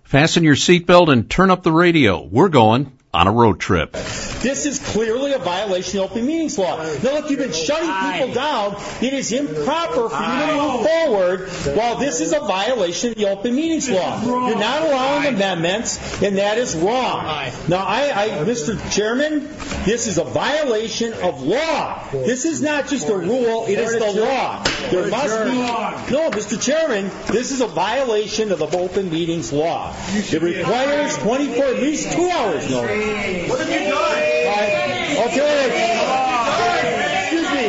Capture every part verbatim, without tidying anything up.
Fasten your seatbelt and turn up the radio. We're going on a road trip. This is clearly a violation of open meetings law. Now, look, you've been shutting people down. It is improper for you to move forward while this is a violation of the open meetings law. You're not allowing amendments, and that is wrong. Now, I, I, Mister Chairman, this is a violation of law. This is not just a rule, it is the law. There must be, no, Mister Chairman, this is a violation of the open meetings law. It requires twenty-four, at least two hours notice. What have you done? Uh, okay. Excuse me.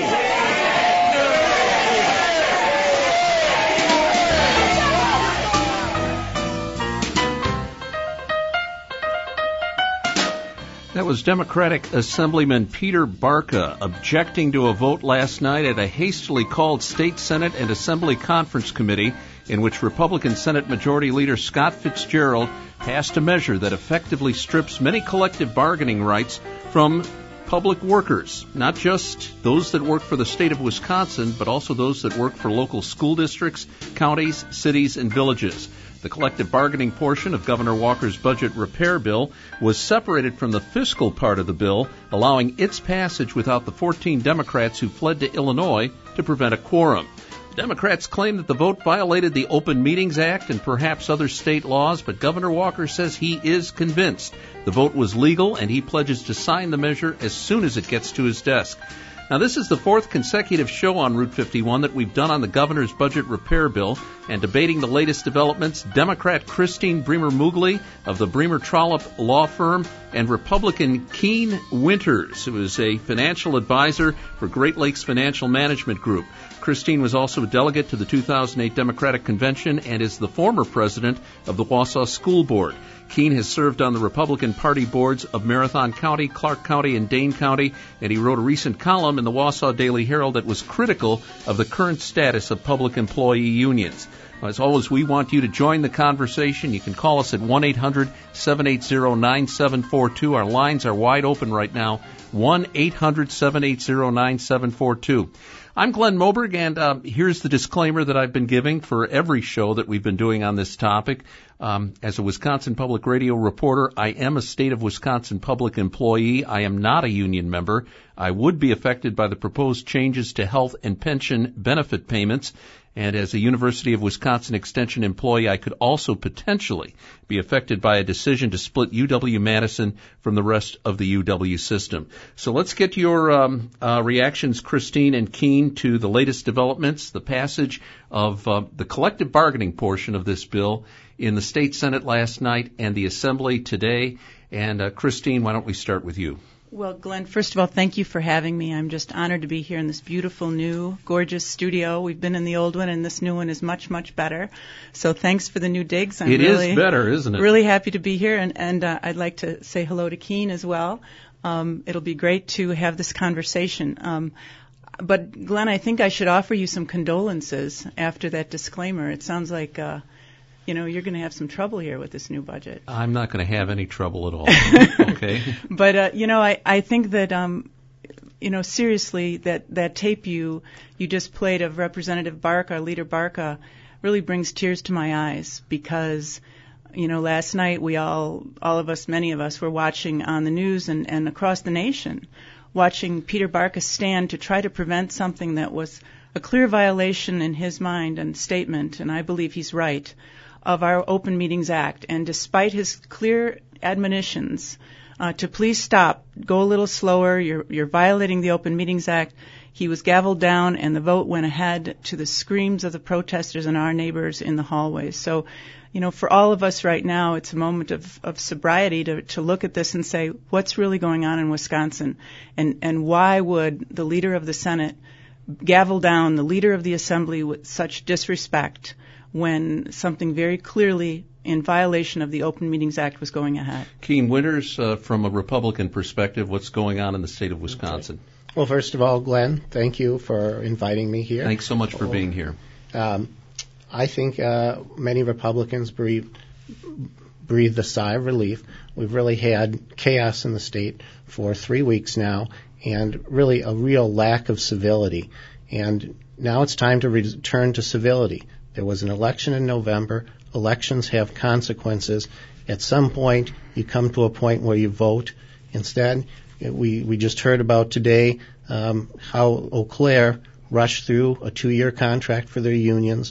That was Democratic Assemblyman Peter Barca objecting to a vote last night at a hastily called State Senate and Assembly Conference Committee in which Republican Senate Majority Leader Scott Fitzgerald passed a measure that effectively strips many collective bargaining rights from public workers, not just those that work for the state of Wisconsin, but also those that work for local school districts, counties, cities, and villages. The collective bargaining portion of Governor Walker's budget repair bill was separated from the fiscal part of the bill, allowing its passage without the fourteen Democrats who fled to Illinois to prevent a quorum. Democrats claim that the vote violated the Open Meetings Act and perhaps other state laws, but Governor Walker says he is convinced the vote was legal and he pledges to sign the measure as soon as it gets to his desk. Now, this is the fourth consecutive show on Route fifty-one that we've done on the governor's budget repair bill, and debating the latest developments, Democrat Christine Bremer-Mugli of the Bremer-Trollope law firm and Republican Keene Winters, who is a financial advisor for Great Lakes Financial Management Group. Christine was also a delegate to the two thousand eight Democratic Convention and is the former president of the Wausau School Board. Keene has served on the Republican Party boards of Marathon County, Clark County, and Dane County, and he wrote a recent column in the Wausau Daily Herald that was critical of the current status of public employee unions. As always, we want you to join the conversation. You can call us at one eight hundred seven eight zero nine seven four two. Our lines are wide open right now, one eight hundred seven eight zero nine seven four two. I'm Glenn Moberg, and uh, here's the disclaimer that I've been giving for every show that we've been doing on this topic. Um, as a Wisconsin Public Radio reporter, I am a state of Wisconsin public employee. I am not a union member. I would be affected by the proposed changes to health and pension benefit payments. And as a University of Wisconsin Extension employee, I could also potentially be affected by a decision to split U W-Madison from the rest of the U W system. So let's get your um, uh, reactions, Christine and Keene, to the latest developments, the passage of uh, the collective bargaining portion of this bill in the State Senate last night and the Assembly today. And uh, Christine, why don't we start with you? Well, Glenn, first of all, thank you for having me. I'm just honored to be here in this beautiful, new, gorgeous studio. We've been in the old one, and this new one is much, much better. So thanks for the new digs. I'm it really, is better, isn't it? Really happy to be here, and, and uh, I'd like to say hello to Keene as well. Um, it'll be great to have this conversation. Um, but, Glenn, I think I should offer you some condolences after that disclaimer. It sounds like... Uh, You know, you're going to have some trouble here with this new budget. I'm not going to have any trouble at all. Okay. But, uh, you know, I, I think that, um, you know, seriously, that, that tape you you just played of Representative Barca, Leader Barca, really brings tears to my eyes because, you know, last night we all, all of us, many of us, were watching on the news and, and across the nation, watching Peter Barca stand to try to prevent something that was a clear violation in his mind and statement, and I believe he's right, of our Open Meetings Act. And despite his clear admonitions uh, to please stop, go a little slower, you're, you're violating the Open Meetings Act, he was gavelled down and the vote went ahead to the screams of the protesters and our neighbors in the hallways. So, you know, for all of us right now, it's a moment of, of sobriety to, to look at this and say, what's really going on in Wisconsin? And, and why would the leader of the Senate gavel down the leader of the Assembly with such disrespect when something very clearly in violation of the Open Meetings Act was going ahead? Keene Winters, uh, from a Republican perspective, what's going on in the state of Wisconsin? Well, first of all, Glenn, thank you for inviting me here. Thanks so much for being here. Um, I think uh, many Republicans breathe, breathed a sigh of relief. We've really had chaos in the state for three weeks now and really a real lack of civility. And now it's time to return to civility. There was an election in November. elections have consequences. At some point, you come to a point where you vote. Instead, we, we just heard about today um, how Eau Claire rushed through a two-year contract for their unions.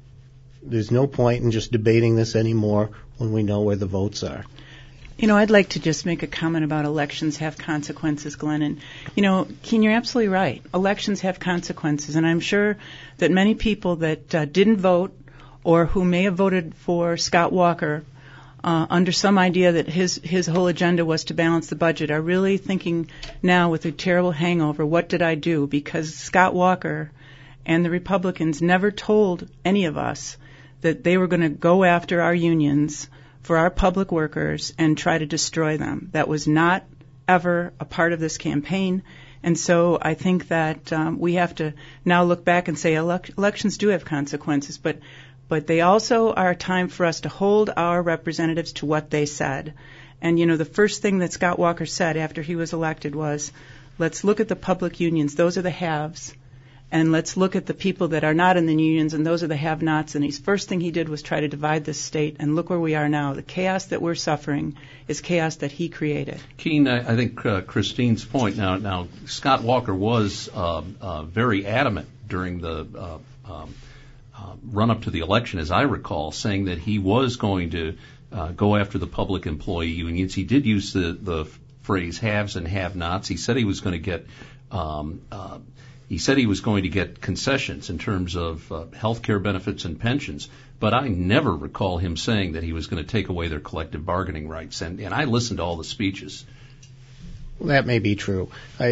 There's no point in just debating this anymore when we know where the votes are. You know, I'd like to just make a comment about elections have consequences, Glenn. And, you know, Keene, you're absolutely right. Elections have consequences. And I'm sure that many people that uh, didn't vote or who may have voted for Scott Walker uh, under some idea that his, his whole agenda was to balance the budget are really thinking now with a terrible hangover, what did I do? Because Scott Walker and the Republicans never told any of us that they were going to go after our unions for our public workers and try to destroy them. That was not ever a part of this campaign. And so I think that um, we have to now look back and say elec- elections do have consequences, but but they also are a time for us to hold our representatives to what they said. And, you know, the first thing that Scott Walker said after he was elected was, let's look at the public unions. Those are the haves. And let's look at the people that are not in the unions, and those are the have-nots. And his first thing he did was try to divide this state. And look where we are now. The chaos that we're suffering is chaos that he created. Keene, I, I think uh, Christine's point. Now, now Scott Walker was uh, uh, very adamant during the uh, um, uh, run-up to the election, as I recall, saying that he was going to uh, go after the public employee unions. He did use the, the phrase haves and have-nots. He said he was going to get um, uh, He said he was going to get concessions in terms of uh, health care benefits and pensions, but I never recall him saying that he was going to take away their collective bargaining rights, and, and I listened to all the speeches. Well, that may be true.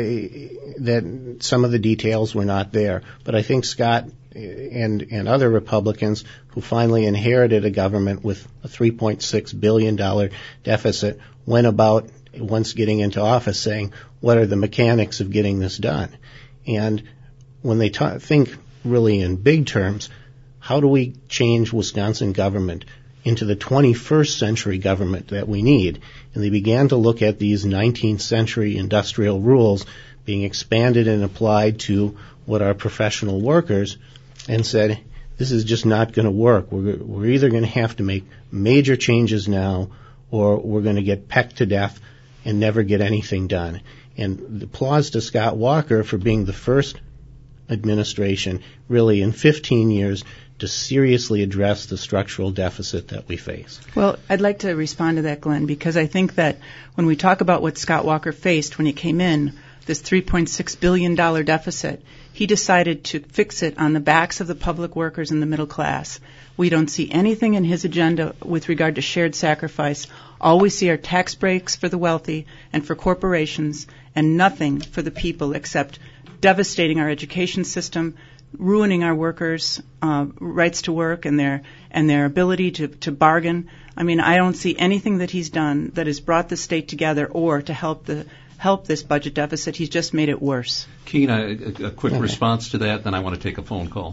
I, that some of the details were not there, but I think Scott and, and other Republicans who finally inherited a government with a three point six billion dollars deficit went about, once getting into office, saying, what are the mechanics of getting this done? And when they ta- think really in big terms, how do we change Wisconsin government into the twenty-first century government that we need? And they began to look at these nineteenth century industrial rules being expanded and applied to what are professional workers and said, this is just not going to work. We're, we're either going to have to make major changes now or we're going to get pecked to death and never get anything done. And applause to Scott Walker for being the first administration, really in fifteen years, to seriously address the structural deficit that we face. Well, I'd like to respond to that, Glenn, because I think that when we talk about what Scott Walker faced when he came in, this three point six billion dollars deficit, he decided to fix it on the backs of the public workers and the middle class. We don't see anything in his agenda with regard to shared sacrifice. All we see are tax breaks for the wealthy and for corporations, and nothing for the people except devastating our education system, ruining our workers' uh, rights to work and their and their ability to, to bargain. I mean, I don't see anything that he's done that has brought the state together or to help the help this budget deficit. He's just made it worse. Keene, a, a quick okay. response to that, then I want to take a phone call.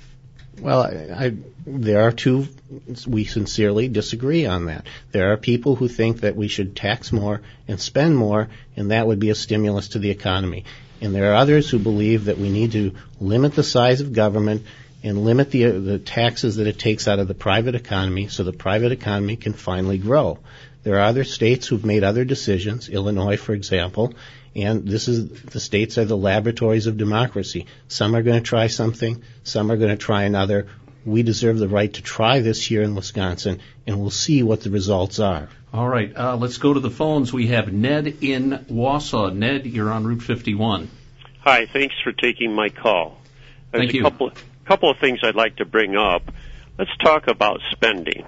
Well, I, I, there are two, we sincerely disagree on that. There are people who think that we should tax more and spend more, and that would be a stimulus to the economy. And there are others who believe that we need to limit the size of government and limit the, the taxes that it takes out of the private economy so the private economy can finally grow. There are other states who've made other decisions, Illinois, for example, and this is the states are the laboratories of democracy. Some are going to try something, some are going to try another. We deserve the right to try this here in Wisconsin, and we'll see what the results are. All right, uh, let's go to the phones. We have Ned in Wausau. Ned, you're on Route fifty-one. Hi, thanks for taking my call. There's Thank a you. Couple, couple of things I'd like to bring up. Let's talk about spending.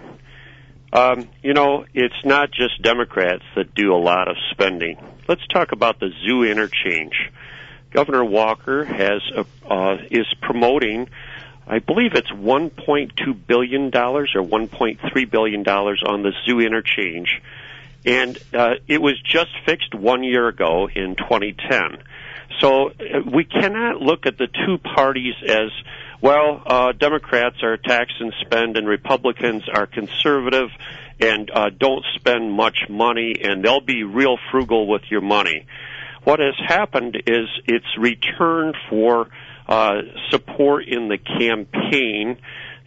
Um, you know, it's not just Democrats that do a lot of spending. Let's talk about the zoo interchange. Governor Walker has a, uh, is promoting, I believe it's one point two billion dollars or one point three billion dollars on the zoo interchange. And uh, it was just fixed one year ago in twenty ten. So uh, we cannot look at the two parties as, well, uh, Democrats are tax and spend and Republicans are conservative and uh, don't spend much money and they'll be real frugal with your money. What has happened is it's returned for uh, support in the campaign.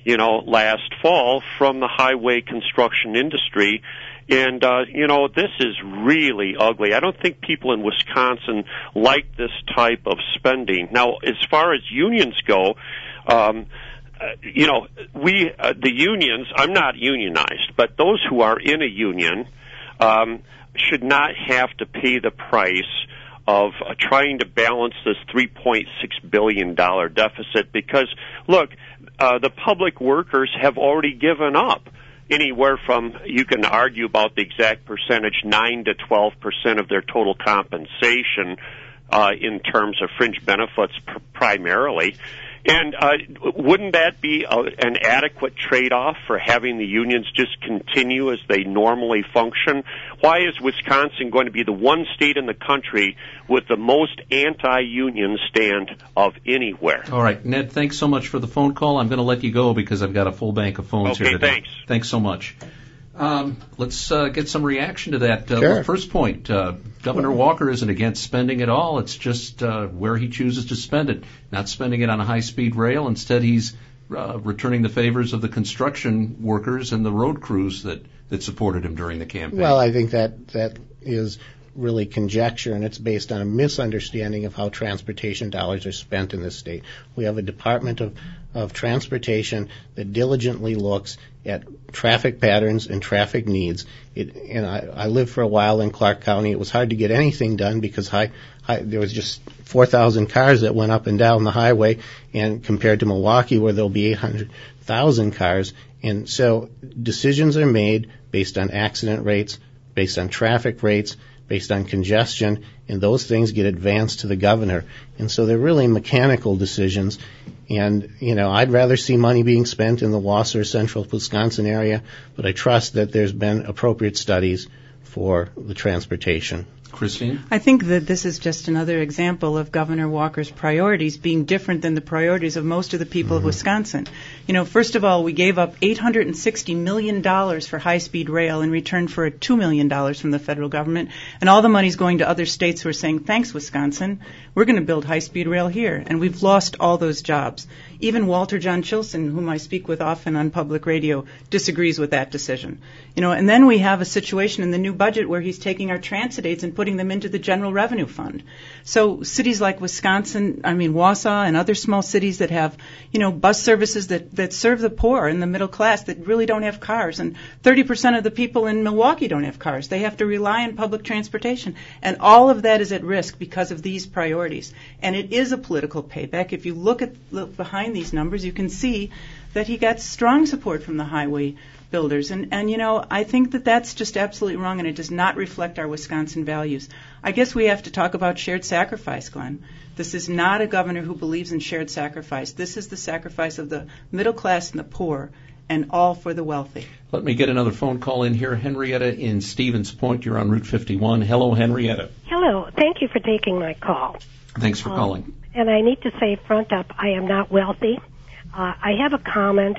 you know, last fall from the highway construction industry. And, uh, you know, this is really ugly. I don't think people in Wisconsin like this type of spending. Now, as far as unions go, um, uh, you know, we, uh, the unions, I'm not unionized, but those who are in a union um, should not have to pay the price of uh, trying to balance this three point six billion dollars deficit because, look, uh, the public workers have already given up anywhere from, you can argue about the exact percentage, nine to twelve percent of their total compensation uh, in terms of fringe benefits pr- primarily. And uh, wouldn't that be a, an adequate trade-off for having the unions just continue as they normally function? Why is Wisconsin going to be the one state in the country with the most anti-union stand of anywhere? All right, Ned, thanks so much for the phone call. I'm going to let you go because I've got a full bank of phones okay, here today. Thanks. Thanks so much. Um, let's uh, get some reaction to that. Uh, sure. First point, uh, Governor Walker isn't against spending at all. It's just uh, where he chooses to spend it, not spending it on a high-speed rail. Instead, he's uh, returning the favors of the construction workers and the road crews that, that supported him during the campaign. Well, I think that that is really conjecture, and it's based on a misunderstanding of how transportation dollars are spent in this state. We have a Department of, of Transportation that diligently looks at traffic patterns and traffic needs. It, and I, I lived for a while in Clark County. It was hard to get anything done because high, high, there was just four thousand cars that went up and down the highway, and compared to Milwaukee where there'll be eight hundred thousand cars. And so decisions are made based on accident rates, based on traffic rates, based on congestion, and those things get advanced to the governor. And so they're really mechanical decisions. And, you know, I'd rather see money being spent in the Wausau, central Wisconsin area, but I trust that there's been appropriate studies for the transportation. Christine? I think that this is just another example of Governor Walker's priorities being different than the priorities of most of the people mm-hmm. of Wisconsin. You know, first of all, we gave up eight hundred sixty million dollars for high-speed rail in return for two million dollars from the federal government, and all the money's going to other states who are saying, thanks, Wisconsin, we're going to build high-speed rail here, and we've lost all those jobs. Even Walter John Chilson, whom I speak with often on public radio, disagrees with that decision. You know, and then we have a situation in the new budget where he's taking our transit aids and putting them into the general revenue fund. So cities like Wisconsin, I mean Wausau and other small cities that have, you know, bus services that, that serve the poor and the middle class that really don't have cars. And thirty percent of the people in Milwaukee don't have cars. They have to rely on public transportation. And all of that is at risk because of these priorities. And it is a political payback. If you look at look behind these numbers, you can see that he got strong support from the highway builders. And, and, you know, I think that that's just absolutely wrong, and it does not reflect our Wisconsin values. I guess we have to talk about shared sacrifice, Glenn. This is not a governor who believes in shared sacrifice. This is the sacrifice of the middle class and the poor, and all for the wealthy. Let me get another phone call in here. Henrietta in Stevens Point. You're on Route fifty-one. Hello, Henrietta. Hello. Thank you for taking my call. Thanks for um, calling. And I need to say front up, I am not wealthy. Uh, I have a comment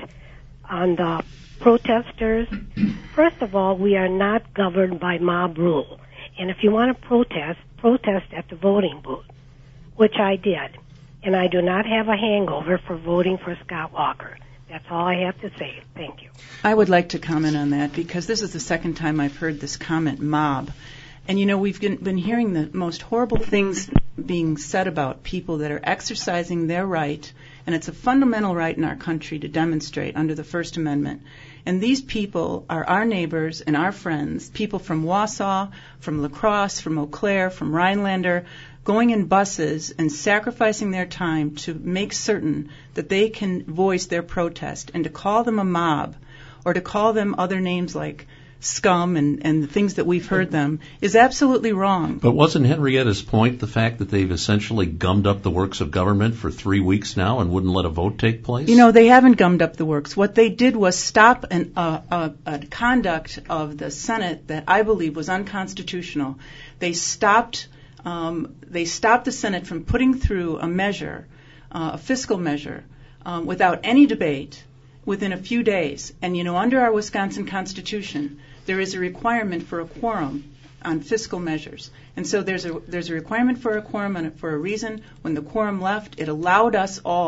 on the protesters. First of all, we are not governed by mob rule. And if you want to protest, protest at the voting booth, which I did. And I do not have a hangover for voting for Scott Walker. That's all I have to say. Thank you. I would like to comment on that because this is the second time I've heard this comment, mob. And, you know, we've been hearing the most horrible things being said about people that are exercising their right, and it's a fundamental right in our country to demonstrate under the First Amendment. And these people are our neighbors and our friends, people from Wausau, from La Crosse, from Eau Claire, from Rhinelander, going in buses and sacrificing their time to make certain that they can voice their protest. And to call them a mob or to call them other names like scum and, and the things that we've heard them is absolutely wrong. But wasn't Henrietta's point the fact that they've essentially gummed up the works of government for three weeks now and wouldn't let a vote take place? You know, they haven't gummed up the works. What they did was stop an, uh, a, a conduct of the Senate that I believe was unconstitutional. They stopped, um, they stopped the Senate from putting through a measure, uh, a fiscal measure, um, without any debate within a few days. And, you know, under our Wisconsin Constitution, there is a requirement for a quorum on fiscal measures. And so there's a there's a requirement for a quorum and for a reason. When the quorum left, it allowed us all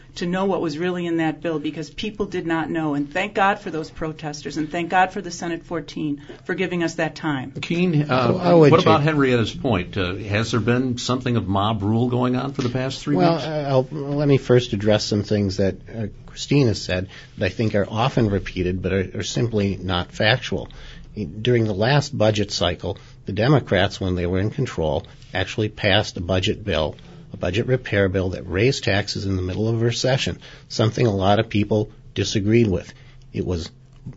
to know what was really in that bill, because people did not know. And thank God for those protesters, and thank God for the Senate fourteen for giving us that time. Keene, uh, what about Henrietta's point? Uh, has there been something of mob rule going on for the past three well, weeks? Well, uh, let me first address some things that uh, Christina said that I think are often repeated but are, are simply not factual. During the last budget cycle, the Democrats, when they were in control, actually passed a budget bill, a budget repair bill that raised taxes in the middle of a recession, something a lot of people disagreed with. It was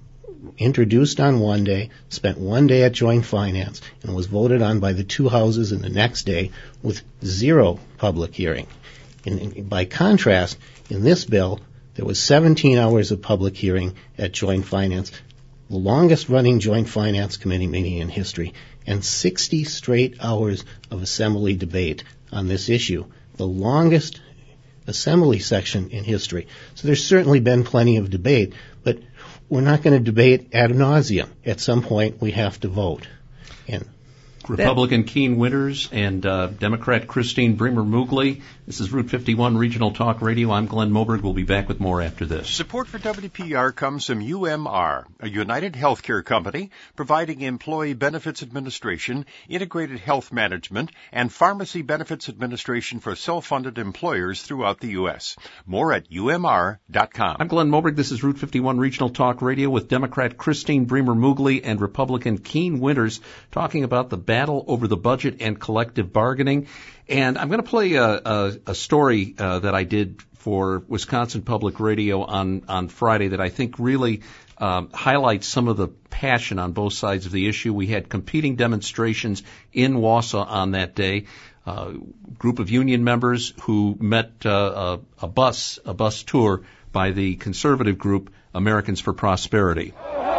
introduced on one day, spent one day at Joint Finance, and was voted on by the two houses in the next day with zero public hearing. In, in, by contrast, in this bill, there was seventeen hours of public hearing at Joint Finance, the longest-running Joint Finance Committee meeting in history, and sixty straight hours of Assembly debate on this issue, the longest Assembly section in history. So there's certainly been plenty of debate, but we're not going to debate ad nauseum. At some point, we have to vote. And Republican Keene Winters and uh, Democrat Christine Bremer-Moogly. This is Route fifty-one Regional Talk Radio. I'm Glenn Moberg. We'll be back with more after this. Support for W P R comes from U M R, a United Healthcare company providing employee benefits administration, integrated health management, and pharmacy benefits administration for self-funded employers throughout the U S. More at U M R dot com. I'm Glenn Moberg. This is Route fifty-one Regional Talk Radio with Democrat Christine Bremer-Moogly and Republican Keene Winters talking about the battle over the budget and collective bargaining. And I'm going to play a, a, a story uh, that I did for Wisconsin Public Radio on, on Friday that I think really um, highlights some of the passion on both sides of the issue. We had competing demonstrations in Wausau on that day. A uh, group of union members who met uh, a, a bus, a bus tour by the conservative group Americans for Prosperity.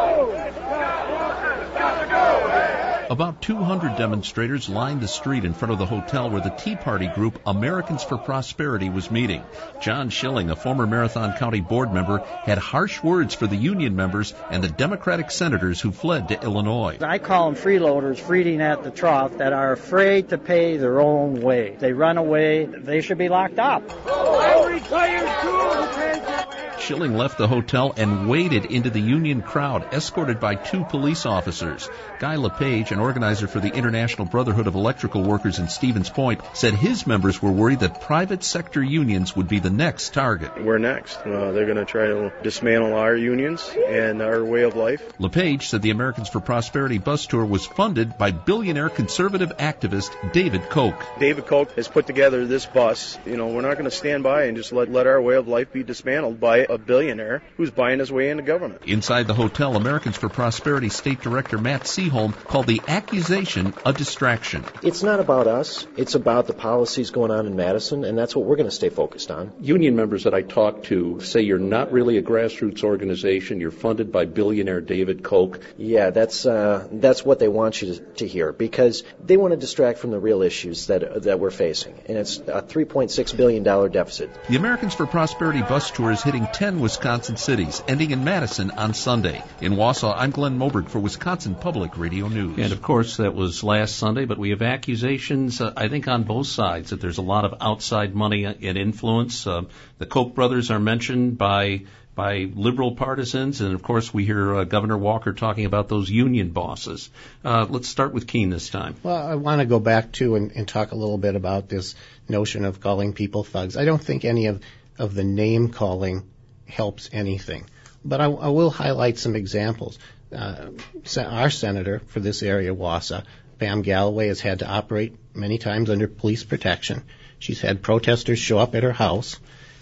About two hundred demonstrators lined the street in front of the hotel where the Tea Party group Americans for Prosperity was meeting. John Schilling, a former Marathon County board member, had harsh words for the union members and the Democratic senators who fled to Illinois. I call them freeloaders feeding at the trough that are afraid to pay their own way. They run away. They should be locked up. I'm retired too. Schilling left the hotel and waded into the union crowd, escorted by two police officers. Guy LePage, an organizer for the International Brotherhood of Electrical Workers in Stevens Point, said his members were worried that private sector unions would be the next target. We're next. Uh, they're going to try to dismantle our unions and our way of life. LePage said the Americans for Prosperity bus tour was funded by billionaire conservative activist David Koch. David Koch has put together this bus. You know, we're not going to stand by and just let, let our way of life be dismantled by a billionaire who's buying his way into government. Inside the hotel, Americans for Prosperity State Director Matt Seaholm called the accusation a distraction. It's not about us. It's about the policies going on in Madison, and that's what we're going to stay focused on. Union members that I talked to say you're not really a grassroots organization. You're funded by billionaire David Koch. Yeah, that's uh, that's what they want you to, to hear, because they want to distract from the real issues that that we're facing, and it's a three point six billion dollars deficit. The Americans for Prosperity bus tour is hitting ten Wisconsin cities, ending in Madison on Sunday. In Wausau, I'm Glenn Moberg for Wisconsin Public Radio News. And, of course, that was last Sunday, but we have accusations, uh, I think, on both sides that there's a lot of outside money and influence. Uh, the Koch brothers are mentioned by by liberal partisans, and, of course, we hear uh, Governor Walker talking about those union bosses. Uh, let's start with Keene this time. Well, I want to go back to and, and talk a little bit about this notion of calling people thugs. I don't think any of, of the name-calling helps anything. But I, I will highlight some examples. Uh, our senator for this area, Wausau, Pam Galloway, has had to operate many times under police protection. She's had protesters show up at her house.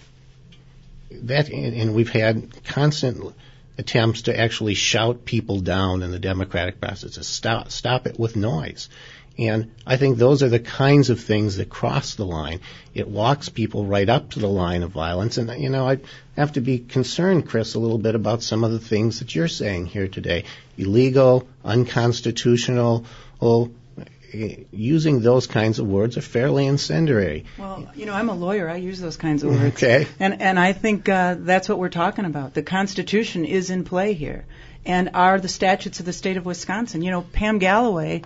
That, and we've had constant attempts to actually shout people down in the democratic process, to stop, stop it with noise. And I think those are the kinds of things that cross the line. It walks people right up to the line of violence. And, you know, I have to be concerned, Chris, a little bit about some of the things that you're saying here today. Illegal, unconstitutional, oh, using those kinds of words are fairly incendiary. Well, you know, I'm a lawyer. I use those kinds of words. Okay. And, and I think uh, that's what we're talking about. The Constitution is in play here, and are the statutes of the state of Wisconsin. You know, Pam Galloway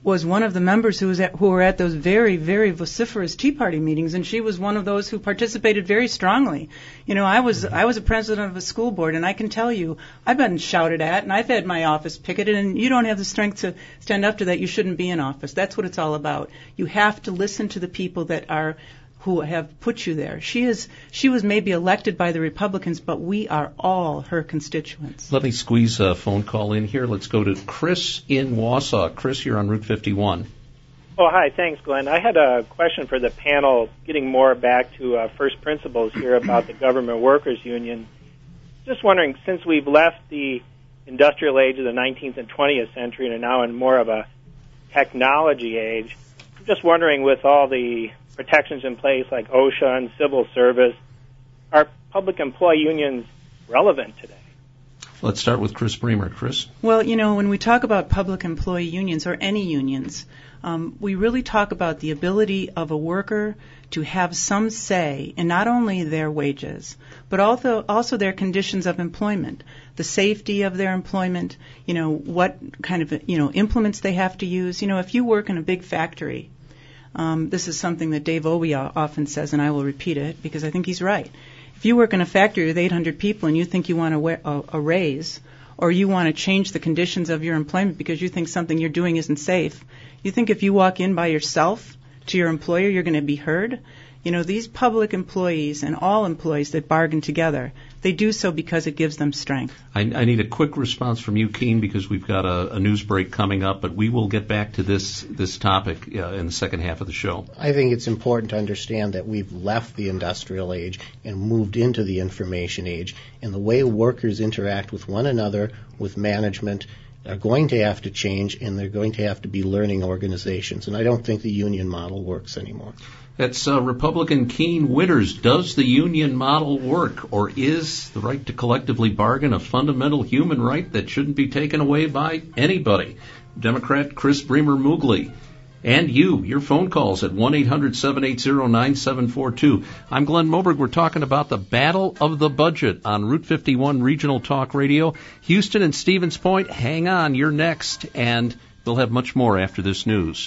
was one of the members who was at, who were at those very, very vociferous Tea Party meetings, and she was one of those who participated very strongly. You know, I was I was a president of a school board, and I can tell you, I've been shouted at, and I've had my office picketed, and you don't have the strength to stand up to that. You shouldn't be in office. That's what it's all about. You have to listen to the people that are who have put you there. She is she was maybe elected by the Republicans, but we are all her constituents. Let me squeeze a phone call in here. Let's go to Chris in Wausau. Chris, you're on Route fifty-one. Oh, hi. Thanks, Glenn. I had a question for the panel, getting more back to uh, first principles here about the Government Workers Union. Just wondering, since we've left the industrial age of the nineteenth and twentieth century and are now in more of a technology age, I'm just wondering, with all the protections in place like OSHA and civil service, are public employee unions relevant today? Let's start with Chris Bremer. Chris? Well, you know, when we talk about public employee unions or any unions, um, we really talk about the ability of a worker to have some say in not only their wages, but also also their conditions of employment, the safety of their employment, you know, what kind of, you know, implements they have to use. You know, if you work in a big factory, Um, this is something that Dave Obey often says, and I will repeat it because I think he's right. If you work in a factory with eight hundred people and you think you want a, a, a raise, or you want to change the conditions of your employment because you think something you're doing isn't safe, you think if you walk in by yourself to your employer, you're going to be heard? You know, these public employees and all employees that bargain together, they do so because it gives them strength. I, I need a quick response from you, Keene, because we've got a, a news break coming up, but we will get back to this this topic uh, in the second half of the show. I think it's important to understand that we've left the industrial age and moved into the information age, and the way workers interact with one another, with management, are going to have to change, and they're going to have to be learning organizations. And I don't think the union model works anymore. That's uh, Republican Keene Witters. Does the union model work, or is the right to collectively bargain a fundamental human right that shouldn't be taken away by anybody? Democrat Chris Bremer Moogley. And you, your phone calls at one eight hundred seven eight zero nine seven four two. I'm Glenn Moberg. We're talking about the Battle of the Budget on Route fifty-one Regional Talk Radio. Houston and Stevens Point, hang on, you're next. And we'll have much more after this news.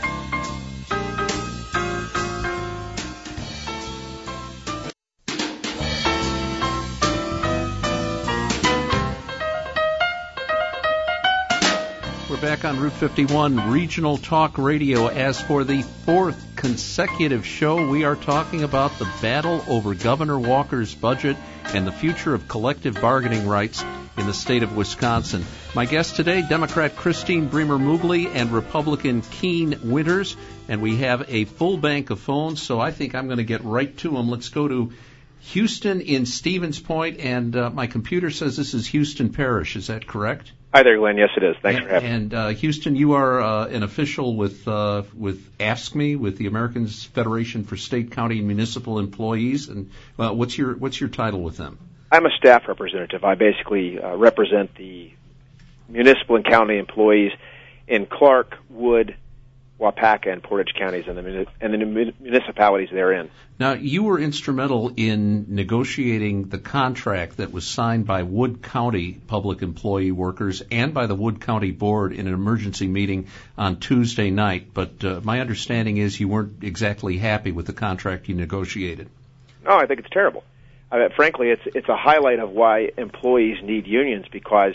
Back on Route fifty-one Regional Talk Radio. As for the fourth consecutive show, we are talking about the battle over Governor Walker's budget and the future of collective bargaining rights in the state of Wisconsin. My guest today, Democrat Christine Bremer Moogley and Republican Keene Witters, and we have a full bank of phones, so I think I'm going to get right to them. Let's go to Houston in Stevens Point, and uh, my computer says this is Houston Parish. Is that correct? Hi there, Glenn. Yes, it is. Thanks and, for having me. And uh, Houston, you are uh, an official with uh, with AFSCME, with the American Federation for State, County, and Municipal Employees. And uh, what's your what's your title with them? I'm a staff representative. I basically uh, represent the municipal and county employees in Clark, Wood, Waupaca, and Portage counties, and the, and the municipalities therein. Now, you were instrumental in negotiating the contract that was signed by Wood County public employee workers and by the Wood County Board in an emergency meeting on Tuesday night. But uh, my understanding is you weren't exactly happy with the contract you negotiated. No, I think it's terrible. I mean, frankly, it's it's a highlight of why employees need unions, because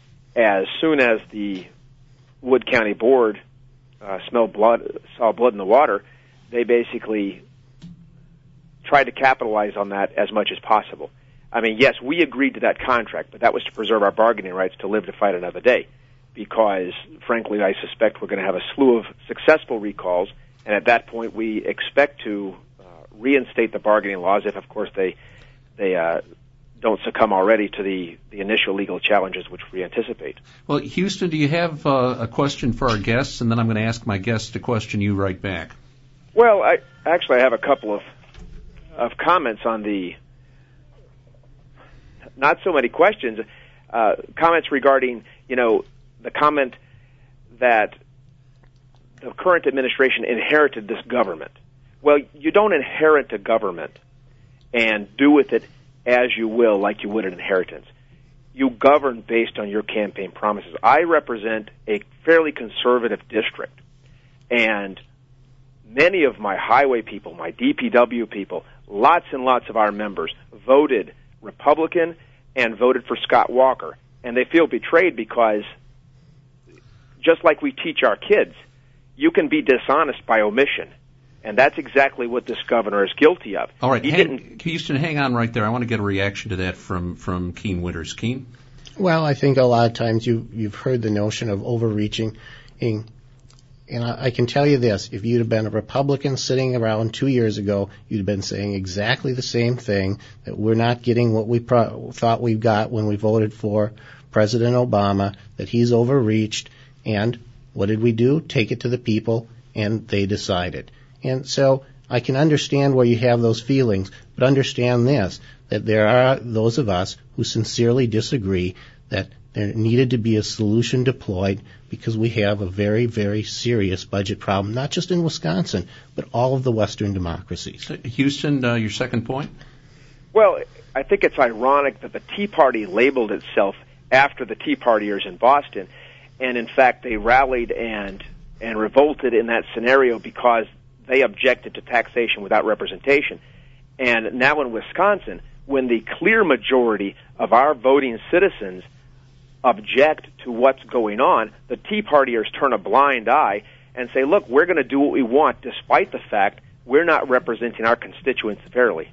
as soon as the Wood County Board uh, smelled blood, saw blood in the water, they basically tried to capitalize on that as much as possible. I mean, yes, we agreed to that contract, but that was to preserve our bargaining rights to live to fight another day, because, frankly, I suspect we're going to have a slew of successful recalls, and at that point we expect to uh, reinstate the bargaining laws if, of course, they they uh, don't succumb already to the, the initial legal challenges which we anticipate. Well, Houston, do you have uh, a question for our guests? And then I'm going to ask my guests to question you right back. Well, I actually I have a couple of of comments on the, not so many questions, uh, comments regarding, you know, the comment that the current administration inherited this government. Well, you don't inherit a government and do with it as you will, like you would an inheritance. You govern based on your campaign promises. I represent a fairly conservative district, And many of my highway people, my D P W people, lots and lots of our members voted Republican and voted for Scott Walker. And they feel betrayed because, just like we teach our kids, you can be dishonest by omission. And that's exactly what this governor is guilty of. All right, he hang, didn't, Houston, hang on right there. I want to get a reaction to that from, from Keene Winters. Keene? Well, I think a lot of times you, you've heard the notion of overreaching. And I, I can tell you this, if you'd have been a Republican sitting around two years ago, you'd have been saying exactly the same thing, that we're not getting what we pro- thought we got when we voted for President Obama, that he's overreached. And what did we do? Take it to the people, and they decided. And so I can understand where you have those feelings, but understand this, that there are those of us who sincerely disagree that there needed to be a solution deployed because we have a very, very serious budget problem, not just in Wisconsin, but all of the Western democracies. Houston, uh, your second point? Well, I think it's ironic that the Tea Party labeled itself after the Tea Partiers in Boston, and in fact they rallied and and revolted in that scenario because they objected to taxation without representation. And now in Wisconsin, when the clear majority of our voting citizens object to what's going on, the Tea Partiers turn a blind eye and say, look, we're going to do what we want despite the fact we're not representing our constituents fairly.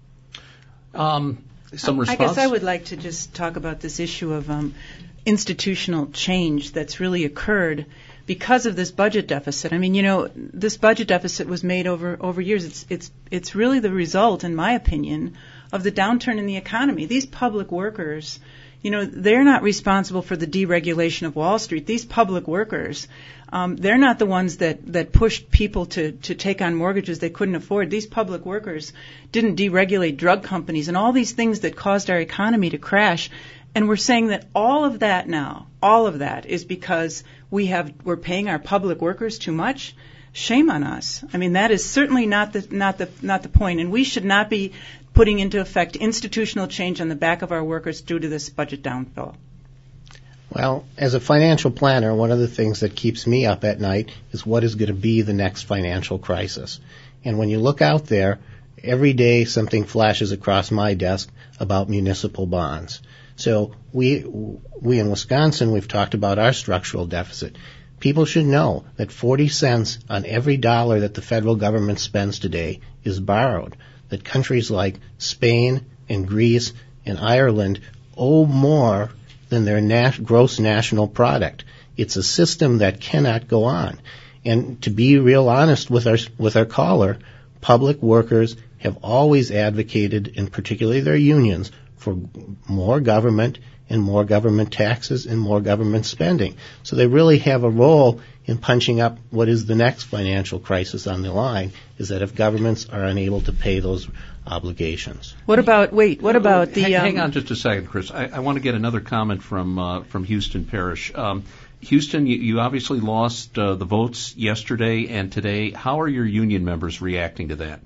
Um, some response? I guess I would like to just talk about this issue of um, institutional change that's really occurred because of this budget deficit. I mean, you know, this budget deficit was made over over years. It's it's it's really the result, in my opinion, of the downturn in the economy. These public workers, you know, they're not responsible for the deregulation of Wall Street. These public workers, um, they're not the ones that, that pushed people to, to take on mortgages they couldn't afford. These public workers didn't deregulate drug companies and all these things that caused our economy to crash. And we're saying that all of that now, all of that is because we have we're paying our public workers too much. Shame on us. I mean, that is certainly not the not the not the point, and we should not be putting into effect institutional change on the back of our workers due to this budget downfall. Well, as a financial planner, one of the things that keeps me up at night is what is going to be the next financial crisis. And when you look out there, every day something flashes across my desk about municipal bonds. So we we in Wisconsin, we've talked about our structural deficit. People should know that forty cents on every dollar that the federal government spends today is borrowed, that countries like Spain and Greece and Ireland owe more than their nat- gross national product. It's a system that cannot go on. And to be real honest with our with our caller, public workers have always advocated, and particularly their unions, for more government and more government taxes and more government spending. So they really have a role in punching up what is the next financial crisis on the line, is that if governments are unable to pay those obligations. What about, wait, what about the... Hang, um, hang on just a second, Chris. I, I want to get another comment from uh, from Houston Parish. Um, Houston, you, you obviously lost uh, the votes yesterday and today. How are your union members reacting to that?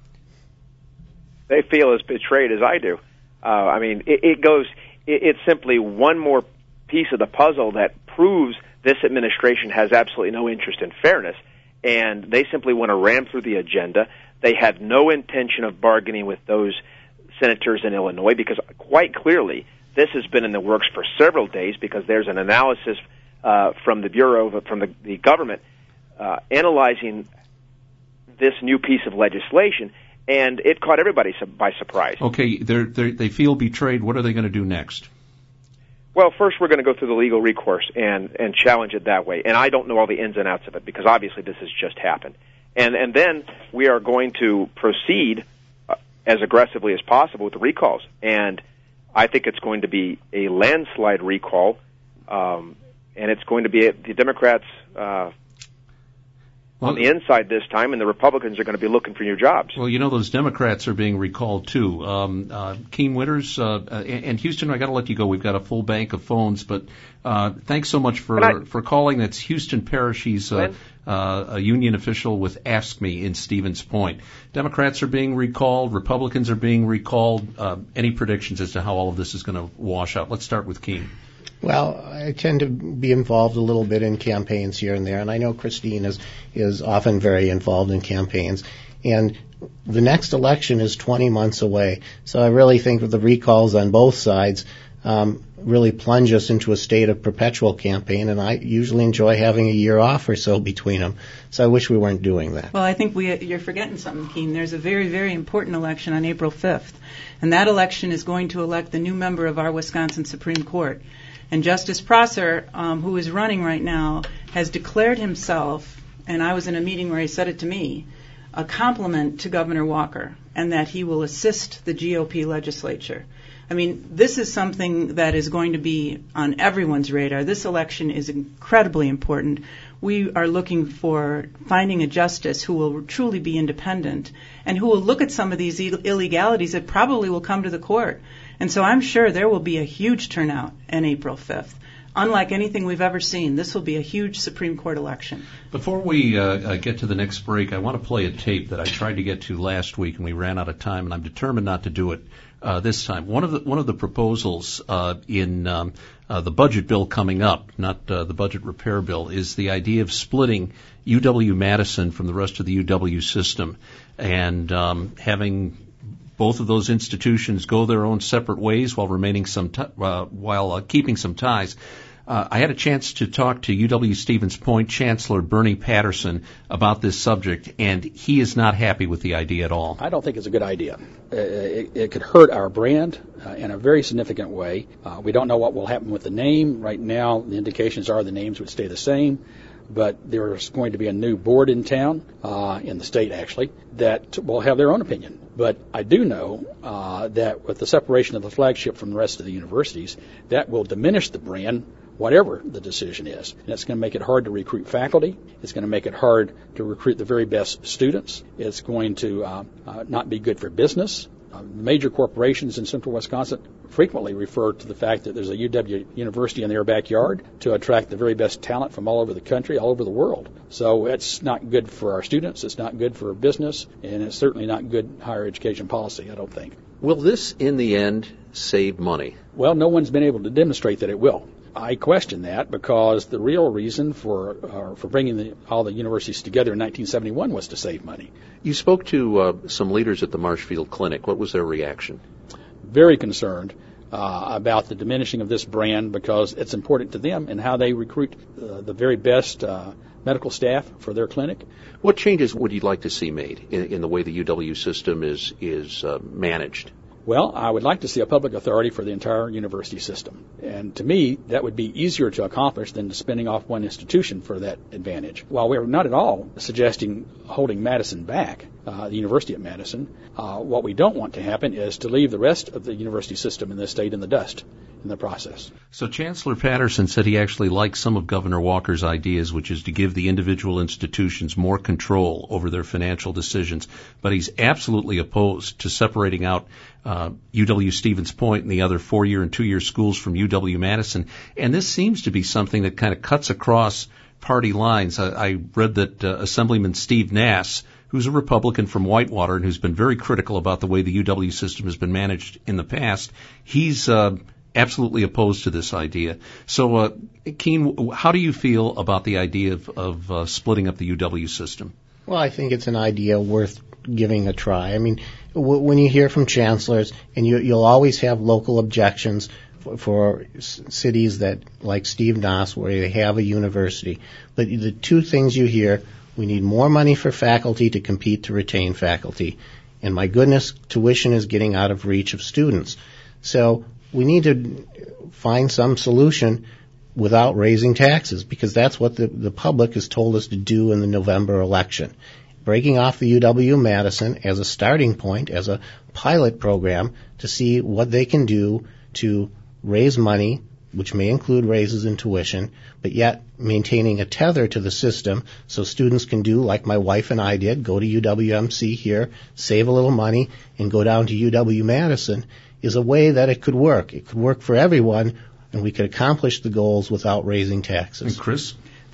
They feel as betrayed as I do. Uh, I mean, it, it goes. It, it's simply one more piece of the puzzle that proves this administration has absolutely no interest in fairness, and they simply want to ram through the agenda. They had no intention of bargaining with those senators in Illinois because, quite clearly, this has been in the works for several days because there's an analysis uh, from the Bureau, from the, the government, uh, analyzing this new piece of legislation. And it caught everybody by surprise. Okay, they're, they're, they feel betrayed. What are they going to do next? Well, first we're going to go through the legal recourse and, and challenge it that way. And I don't know all the ins and outs of it because obviously this has just happened. And, and then we are going to proceed uh, as aggressively as possible with the recalls. And I think it's going to be a landslide recall, um, and it's going to be a, the Democrats... Uh, Well, on the inside this time, and the Republicans are going to be looking for new jobs. Well, you know, those Democrats are being recalled, too. Um, uh, Keene Winters, uh, and Houston, I got to let you go. We've got a full bank of phones, but uh, thanks so much for I, for calling. That's Houston Parish. He's uh, uh, a union official with Ask Me in Stevens Point. Democrats are being recalled. Republicans are being recalled. Uh, any predictions as to how all of this is going to wash out? Let's start with Keene. Well, I tend to be involved a little bit in campaigns here and there, and I know Christine is, is often very involved in campaigns. And the next election is twenty months away, so I really think that the recalls on both sides um, really plunge us into a state of perpetual campaign, and I usually enjoy having a year off or so between them. So I wish we weren't doing that. Well, I think we, you're forgetting something, Keene. There's a very, very important election on April fifth, and that election is going to elect the new member of our Wisconsin Supreme Court. And Justice Prosser, um, who is running right now, has declared himself, and I was in a meeting where he said it to me, a compliment to Governor Walker, and that he will assist the G O P legislature. I mean, this is something that is going to be on everyone's radar. This election is incredibly important. We are looking for finding a justice who will truly be independent and who will look at some of these Ill- illegalities that probably will come to the court. And so I'm sure there will be a huge turnout on April fifth. Unlike anything we've ever seen, this will be a huge Supreme Court election. Before we uh, get to the next break, I want to play a tape that I tried to get to last week, and we ran out of time, and I'm determined not to do it uh, this time. One of the one of the proposals uh, in um, uh, the budget bill coming up, not uh, the budget repair bill, is the idea of splitting U W-Madison from the rest of the U W system and um, having both of those institutions go their own separate ways while remaining some t- uh, while uh, keeping some ties. Uh, I had a chance to talk to U W-Stevens Point Chancellor Bernie Patterson about this subject, and he is not happy with the idea at all. I don't think it's a good idea. Uh, it, it could hurt our brand uh, in a very significant way. Uh, we don't know what will happen with the name. Right now, the indications are the names would stay the same. But there's going to be a new board in town, uh, in the state actually, that will have their own opinion. But I do know uh, that with the separation of the flagship from the rest of the universities, that will diminish the brand, whatever the decision is. And it's going to make it hard to recruit faculty. It's going to make it hard to recruit the very best students. It's going to uh, uh, not be good for business. Uh, major corporations in central Wisconsin frequently refer to the fact that there's a U W University in their backyard to attract the very best talent from all over the country, all over the world. So it's not good for our students, it's not good for business, and it's certainly not good higher education policy, I don't think. Will this, in the end, save money? Well, no one's been able to demonstrate that it will. I question that because the real reason for uh, for bringing the, all the universities together in nineteen seventy-one was to save money. You spoke to uh, some leaders at the Marshfield Clinic. What was their reaction? Very concerned uh, about the diminishing of this brand because it's important to them and how they recruit uh, the very best uh, medical staff for their clinic. What changes would you like to see made in, in the way the U W system is is uh, managed? Well, I would like to see a public authority for the entire university system. And to me, that would be easier to accomplish than spinning off one institution for that advantage. While we're not at all suggesting holding Madison back, uh, the University of Madison, uh, what we don't want to happen is to leave the rest of the university system in this state in the dust in the process. So Chancellor Patterson said he actually likes some of Governor Walker's ideas, which is to give the individual institutions more control over their financial decisions. But he's absolutely opposed to separating out uh, U W-Stevens Point and the other four-year and two-year schools from U W-Madison. And this seems to be something that kind of cuts across party lines. I, I read that uh, Assemblyman Steve Nass, who's a Republican from Whitewater and who's been very critical about the way the U W system has been managed in the past, he's uh, absolutely opposed to this idea. So, uh, Keene, how do you feel about the idea of, of uh, splitting up the U W system? Well, I think it's an idea worth giving a try. I mean, w- when you hear from chancellors, and you, you'll always have local objections for, for s- cities that, like Steve Nass, where they have a university. But the two things you hear, we need more money for faculty to compete to retain faculty. And my goodness, tuition is getting out of reach of students. So we need to find some solution without raising taxes, because that's what the, the public has told us to do in the November election. Breaking off the U W-Madison as a starting point, as a pilot program, to see what they can do to raise money, which may include raises in tuition, but yet maintaining a tether to the system so students can do like my wife and I did, go to U W M C here, save a little money, and go down to U W-Madison, is a way that it could work. It could work for everyone, and we could accomplish the goals without raising taxes. And Chris?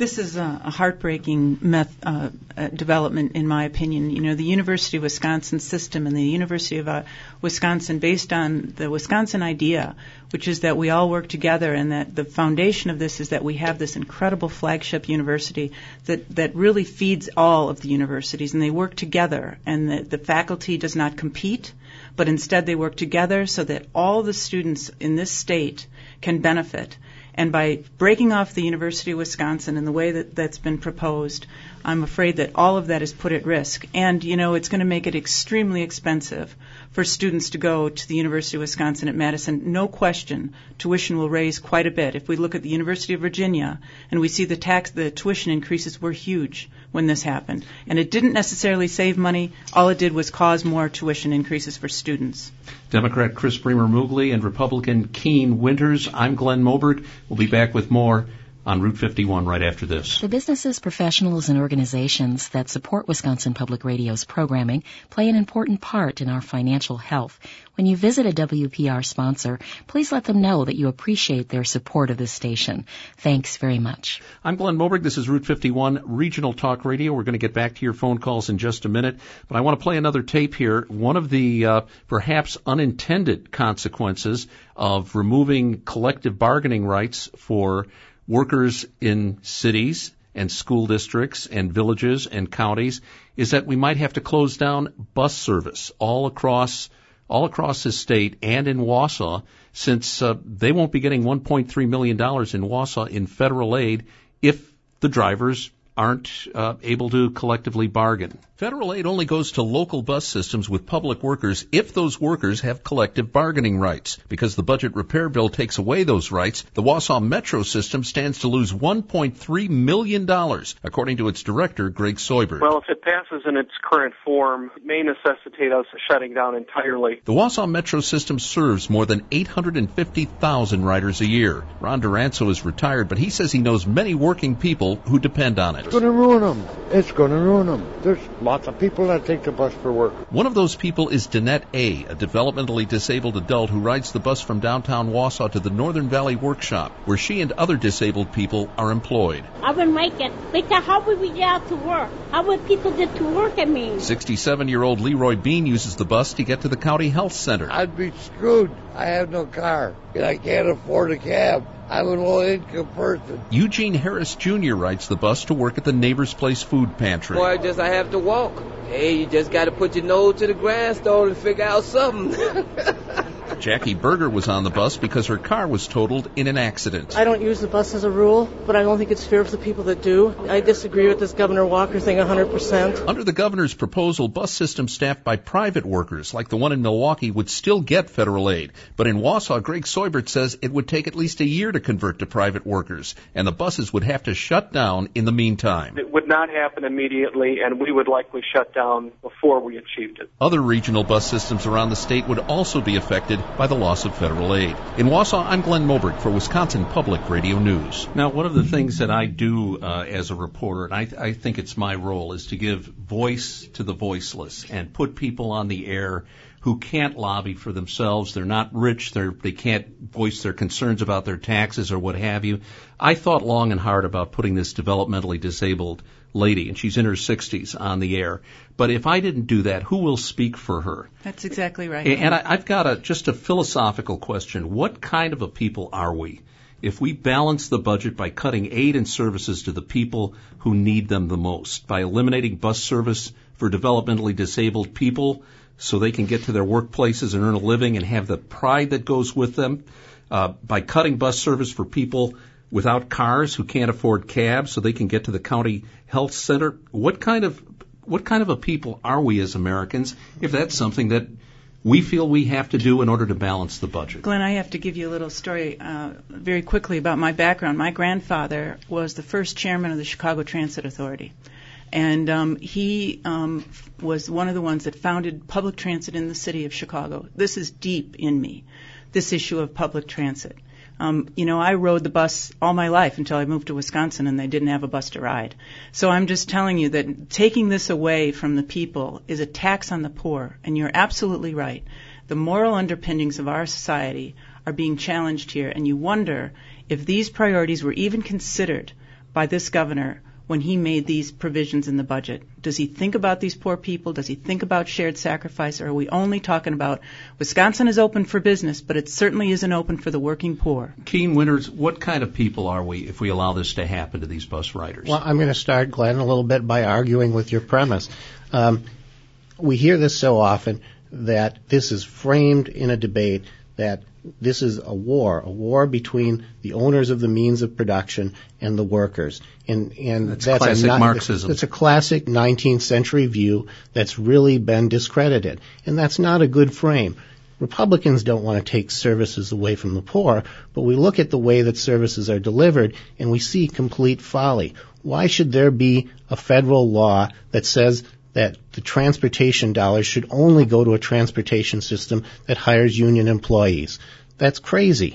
This is a, a heartbreaking meth, uh, uh, development, in my opinion. You know, the University of Wisconsin system and the University of uh, Wisconsin, based on the Wisconsin idea, which is that we all work together, and that the foundation of this is that we have this incredible flagship university that, that really feeds all of the universities, and they work together, and the, the faculty does not compete, but instead they work together so that all the students in this state can benefit. And by breaking off the University of Wisconsin in the way that that's been proposed, I'm afraid that all of that is put at risk. And, you know, it's going to make it extremely expensive for students to go to the University of Wisconsin at Madison. No question, tuition will raise quite a bit. If we look at the University of Virginia and we see the tax, the tuition increases were huge when this happened. And it didn't necessarily save money. All it did was cause more tuition increases for students. Democrat Chris Bremer-Moogly and Republican Keene Winters. I'm Glenn Moberg. We'll be back with more on Route fifty-one right after this. The businesses, professionals, and organizations that support Wisconsin Public Radio's programming play an important part in our financial health. When you visit a W P R sponsor, please let them know that you appreciate their support of this station. Thanks very much. I'm Glenn Moberg. This is Route fifty-one Regional Talk Radio. We're going to get back to your phone calls in just a minute, but I want to play another tape here. One of the uh, perhaps unintended consequences of removing collective bargaining rights for workers in cities and school districts and villages and counties is that we might have to close down bus service all across all across the state and in Wausau, since uh, they won't be getting one point three million dollars in Wausau in federal aid if the drivers aren't uh, able to collectively bargain. Federal aid only goes to local bus systems with public workers if those workers have collective bargaining rights. Because the budget repair bill takes away those rights, the Wausau Metro system stands to lose one point three million dollars, according to its director, Greg Soibert. Well, if it passes in its current form, it may necessitate us shutting down entirely. The Wausau Metro system serves more than eight hundred fifty thousand riders a year. Ron Duranzo is retired, but he says he knows many working people who depend on it. It's going to ruin them. It's going to ruin them. There's lots of people that take the bus for work. One of those people is Danette A., a developmentally disabled adult who rides the bus from downtown Wausau to the Northern Valley Workshop, where she and other disabled people are employed. I would make it. Because how would we get out to work? How would people get to work at me? sixty-seven-year-old Leroy Bean uses the bus to get to the county health center. I'd be screwed. I have no car, and I can't afford a cab. I'm a low-income person. Eugene Harris Junior rides the bus to work at the Neighbor's Place food pantry. Boy, just I have to walk. Hey, you just got to put your nose to the grindstone and figure out something. Jackie Berger was on the bus because her car was totaled in an accident. I don't use the bus as a rule, but I don't think it's fair for the people that do. I disagree with this Governor Walker thing one hundred percent. Under the governor's proposal, bus systems staffed by private workers, like the one in Milwaukee, would still get federal aid. But in Wausau, Greg Soibert says it would take at least a year to convert to private workers, and the buses would have to shut down in the meantime. It would not happen immediately, and we would likely shut down before we achieved it. Other regional bus systems around the state would also be affected by the loss of federal aid. In Wausau, I'm Glenn Moberg for Wisconsin Public Radio News. Now, one of the things that I do uh, as a reporter, and I, I think it's my role, is to give voice to the voiceless and put people on the air who can't lobby for themselves. They're not rich. They're, they can't voice their concerns about their taxes or what have you. I thought long and hard about putting this developmentally disabled lady, and she's in her sixties, on the air. But if I didn't do that, who will speak for her? That's exactly right. And I, I've got a just a philosophical question. What kind of a people are we if we balance the budget by cutting aid and services to the people who need them the most, by eliminating bus service for developmentally disabled people so they can get to their workplaces and earn a living and have the pride that goes with them, uh, by cutting bus service for people without cars who can't afford cabs so they can get to the county health center? What kind of what kind of a people are we as Americans if that's something that we feel we have to do in order to balance the budget? Glenn, I have to give you a little story uh, very quickly about my background. My grandfather was the first chairman of the Chicago Transit Authority. And um, he um, was one of the ones that founded public transit in the city of Chicago. This is deep in me, this issue of public transit. Um, you know, I rode the bus all my life until I moved to Wisconsin and they didn't have a bus to ride. So I'm just telling you that taking this away from the people is a tax on the poor. And you're absolutely right. The moral underpinnings of our society are being challenged here. And you wonder if these priorities were even considered by this governor when he made these provisions in the budget? Does he think about these poor people? Does he think about shared sacrifice? Or are we only talking about Wisconsin is open for business, but it certainly isn't open for the working poor? Keene Winters, what kind of people are we if we allow this to happen to these bus riders? Well, I'm going to start, Glenn, a little bit by arguing with your premise. Um, we hear this so often that this is framed in a debate that this is a war, a war between the owners of the means of production and the workers. And, and that's, that's classic a, Marxism. It's a classic nineteenth century view that's really been discredited. And that's not a good frame. Republicans don't want to take services away from the poor, but we look at the way that services are delivered and we see complete folly. Why should there be a federal law that says that the transportation dollars should only go to a transportation system that hires union employees? That's crazy.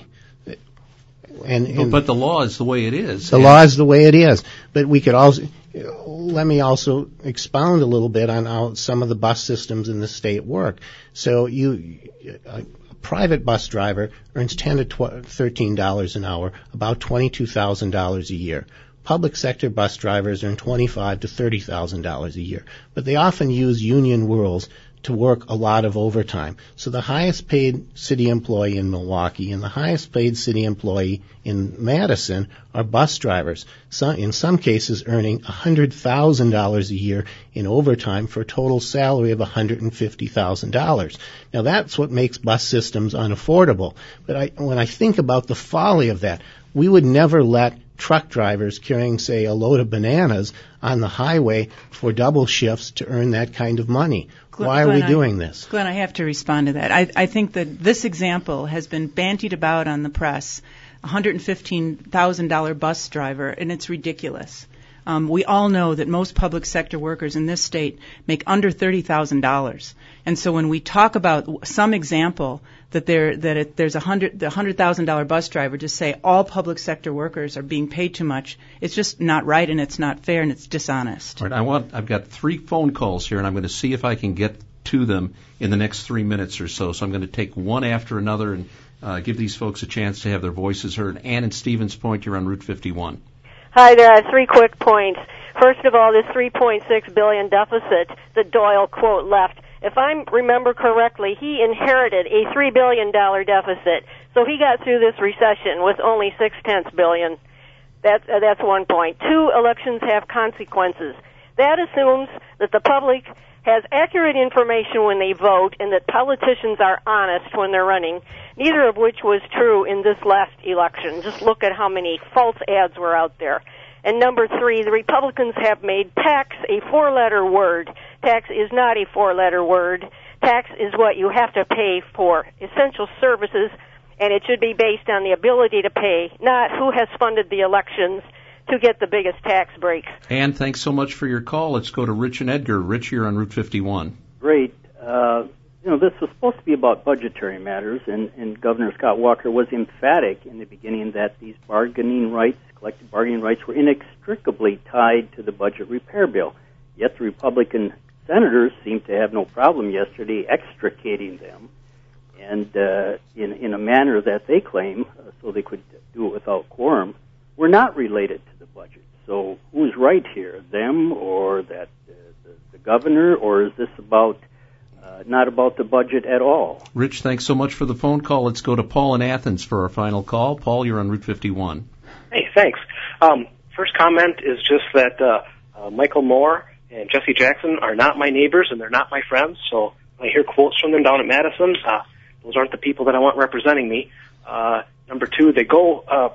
And, and but the law is the way it is. The law is the way it is. But we could also, let me also expound a little bit on how some of the bus systems in the state work. So you, a private bus driver earns ten to thirteen dollars an hour, about twenty-two thousand dollars a year. Public sector bus drivers earn twenty-five to thirty thousand dollars a year, but they often use union rules to work a lot of overtime. So the highest paid city employee in Milwaukee and the highest paid city employee in Madison are bus drivers, some, in some cases earning one hundred thousand dollars a year in overtime for a total salary of one hundred fifty thousand dollars. Now that's what makes bus systems unaffordable. But I, when I think about the folly of that, we would never let truck drivers carrying, say, a load of bananas on the highway for double shifts to earn that kind of money. Glenn, Why are Glenn, we doing I, this? Glenn, I have to respond to that. I, I think that this example has been bandied about on the press, one hundred fifteen thousand dollars bus driver, and it's ridiculous. Um, we all know that most public sector workers in this state make under thirty thousand dollars. And so when we talk about some example that there that it, there's a hundred the hundred thousand dollar bus driver, just say all public sector workers are being paid too much. It's just not right, and it's not fair, and it's dishonest. All right, I want I've got three phone calls here, and I'm going to see if I can get to them in the next three minutes or so. So I'm going to take one after another and uh, give these folks a chance to have their voices heard. Ann in Stevens Point, you're on Route fifty-one. Hi there. I have three quick points. First of all, this three point six billion dollars deficit that Doyle, quote, left. If I remember correctly, he inherited a three billion dollars deficit. So he got through this recession with only six-tenths billion. That's, uh, that's one point. Two, elections have consequences. That assumes that the public has accurate information when they vote and that politicians are honest when they're running, neither of which was true in this last election. Just look at how many false ads were out there. And number three, the Republicans have made tax a four-letter word. Tax is not a four-letter word. Tax is what you have to pay for essential services, and it should be based on the ability to pay, not who has funded the elections to get the biggest tax breaks. Ann, thanks so much for your call. Let's go to Rich and Edgar. Rich, you're on Route fifty-one. Great. Uh, you know, this was supposed to be about budgetary matters, and, and Governor Scott Walker was emphatic in the beginning that these bargaining rights, collective bargaining rights, were inextricably tied to the budget repair bill. Yet the Republican senators seemed to have no problem yesterday extricating them, and uh, in, in a manner that they claim, uh, so they could do it without quorum, were not related to the budget. So who's right here, them or that uh, the, the governor, or is this about uh, not about the budget at all? Rich, thanks so much for the phone call. Let's go to Paul in Athens for our final call. Paul, you're on Route fifty-one. Hey, thanks. Um, first comment is just that uh, uh, Michael Moore and Jesse Jackson are not my neighbors and they're not my friends. So when I hear quotes from them down at Madison, uh, those aren't the people that I want representing me. Uh, number two, they go. Uh,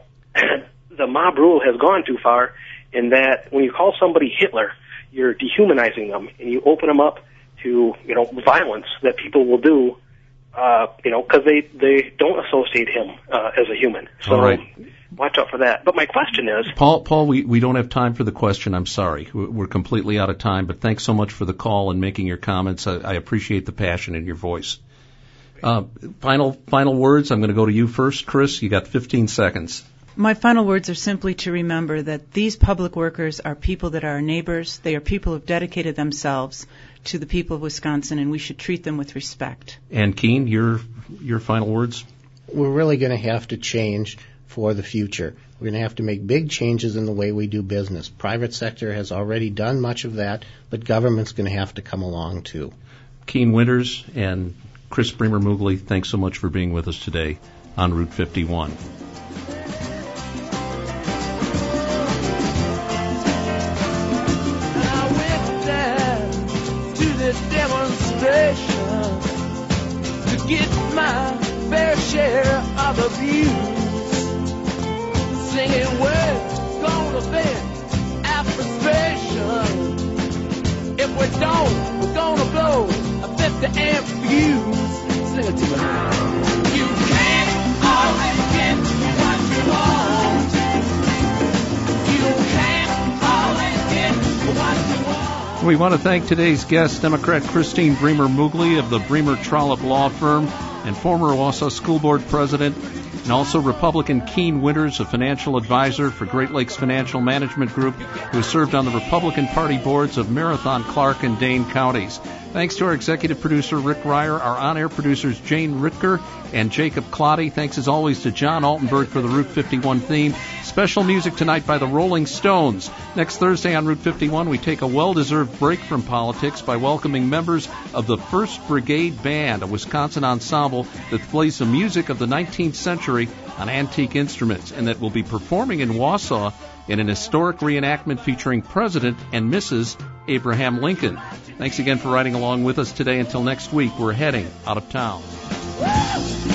the mob rule has gone too far in that when you call somebody Hitler, you're dehumanizing them and you open them up to, you know, violence that people will do, uh, you know, because they, they don't associate him uh, as a human. So All right. Watch out for that. But my question is... Paul, Paul, we, we don't have time for the question. I'm sorry. We're completely out of time, but thanks so much for the call and making your comments. I, I appreciate the passion in your voice. Uh, final final words. I'm going to go to you first, Chris. You got fifteen seconds. My final words are simply to remember that these public workers are people that are our neighbors. They are people who have dedicated themselves to the people of Wisconsin, and we should treat them with respect. And Keene, your your final words? We're really going to have to change for the future. We're going to have to make big changes in the way we do business. Private sector has already done much of that, but government's going to have to come along too. Keene Winters and Chris Bremer-Moogly, thanks so much for being with us today on Route fifty-one. Demonstration to get my fair share of the views, singing words gonna vent our frustration. If we don't, we're gonna blow a fifty amp fuse. Sing it to me now. You can't always get what you want. You can't always get what you want. We want to thank today's guest, Democrat Christine Bremer-Moogly of the Bremer-Trollope Law Firm and former Wausau School Board President, and also Republican Keene Winters, a financial advisor for Great Lakes Financial Management Group, who has served on the Republican Party boards of Marathon, Clark, and Dane counties. Thanks to our executive producer, Rick Ryer, our on-air producers, Jane Ritker and Jacob Clotty. Thanks, as always, to John Altenberg for the Route fifty-one theme. Special music tonight by the Rolling Stones. Next Thursday on Route fifty-one, we take a well-deserved break from politics by welcoming members of the First Brigade Band, a Wisconsin ensemble that plays the music of the nineteenth century on antique instruments, and that will be performing in Wausau in an historic reenactment featuring President and Missus Abraham Lincoln. Thanks again for riding along with us today. Until next week, we're heading out of town. Woo!